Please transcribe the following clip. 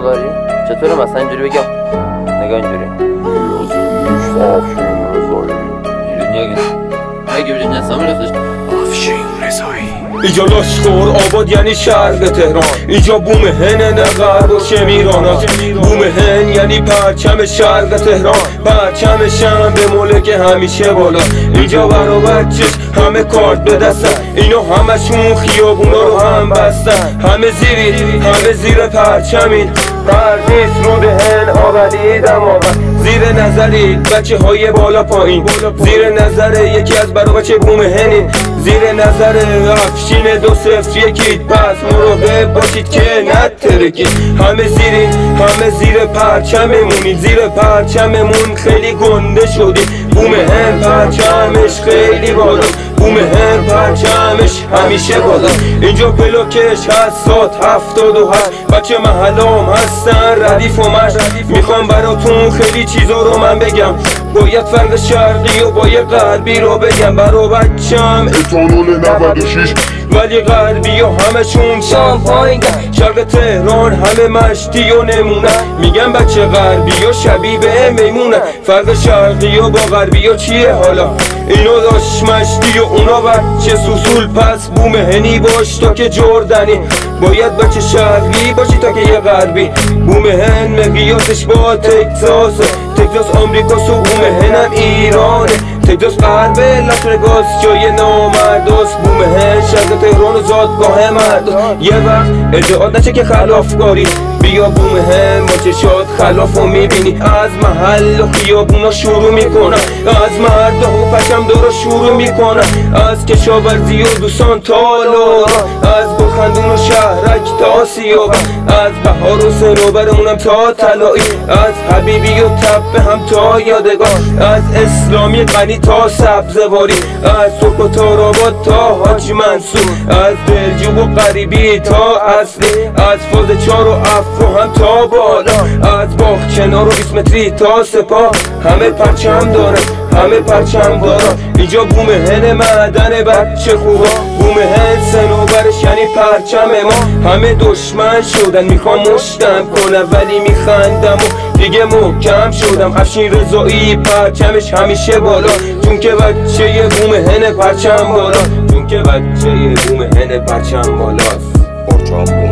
داری؟ چطوره مثلا اینجوری بگم؟ نگاه اینجوری اگه بجن نسامی رفتش اینجا لاشخور آباد یعنی شرق تهران، اینجا بوم هنه نه غرب و شمیرانات. بوم هن یعنی پرچم شرق تهران، پرچم شم به ملک همیشه بالا. اینجا برا بچش همه کارت به دستن، اینا همشون خیابونا رو هم بستن. همه زیر پرچمین، پردیس رو به هن آوری دماغن. زیر نظرید بچه های بالا پایین، زیر نظر یکی از برا بچه بوم هنین، زیر نظر افشین 201 پس مراقب باشید که نترکید. همه زیر پرچممونید، زیر پرچممون خیلی گنده شدید. بوم هن پرچمش خیلی بالا، بوم هن پرچمش همیشه بالا. اینجا بلوکش هست سات 77 بچه محلام هستن ردیف و مشت. میخوام براتون خیلی چیزا رو من بگم، باید فرق شرقی و باید غربی رو بگم. برا بچم اتانول 96 ولی غربی و همشون شامپاینگن. شرق تهران همه مشتی و نمونه، میگم بچه غربی و شبیه به میمونه. فرق شرقی و با غربی و چیه حالا؟ اینو داشت مشتی و اونا بچه سوسول. پس بوم هنی باش تا که جردنی، باید بچه شرقی باشی تا که یه غربی. بوم هن مقیاسش با تگزاس آمریکاست و بوم هنم ایرانه. تگزاس غربه لاترگاس جای نامرداست. بوم هن شرق تهران و زادگاه مرد. یه وقت ادعاد نشه که خلافکاری، بیا بوم هن با چشات خلافو میبینی. از محل و خیابونا شروع میکنن، از مرد و پشم دارا شروع میکنن، از کشاورزی و دوستان تا لورا، از بخندون و شهرک تا سیابان، از بهار و سنوبرمونم تا طلایی، از حبیبی و تپه هم تا یادگار، از اسلامی غنی تا سبزواری، از سرخ و تاراباد تا حاج منصور، از دلجوب و غریبی تا اصلی، از فاز 4 و افرو هم تا بالا، از باغچنار و 20 متری تا سپاه. همه پرچم داره، همه پرچم دارن. اینجا بوم هن معدن بچه خوبا، بوم هن سنوبرش یعنی پرچم ما. همه دشمن شدن میخوام مشتم کنم ولی میخندم و دیگه محکم شدم. افشین رضایی پرچمش همیشه بالا، چون که بچه بوم هن پرچم بالا، چون که بچه بوم هن پرچم بالاست.